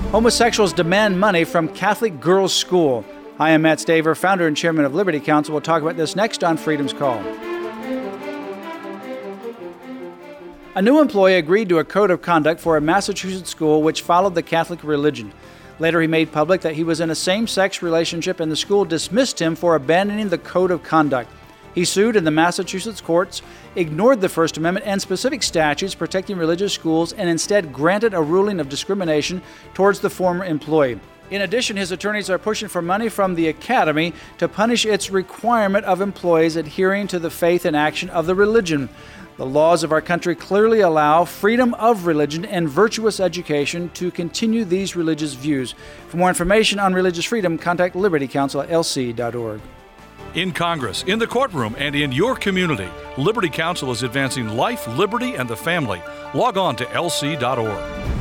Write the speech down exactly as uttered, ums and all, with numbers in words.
Homosexuals demand money from Catholic Girls' School. Hi, I'm Matt Staver, founder and chairman of Liberty Counsel. We'll talk about this next on Freedom's Call. A new employee agreed to a code of conduct for a Massachusetts school which followed the Catholic religion. Later, he made public that he was in a same-sex relationship and the school dismissed him for abandoning the code of conduct. He sued and the Massachusetts courts ignored the First Amendment and specific statutes protecting religious schools and instead granted a ruling of discrimination towards the former employee. In addition, his attorneys are pushing for money from the Academy to punish its requirement of employees adhering to the faith and action of the religion. The laws of our country clearly allow freedom of religion and virtuous education to continue these religious views. For more information on religious freedom, contact Liberty Counsel at L C dot org. In Congress, in the courtroom, and in your community, Liberty Counsel is advancing life, liberty, and the family. Log on to L C dot org.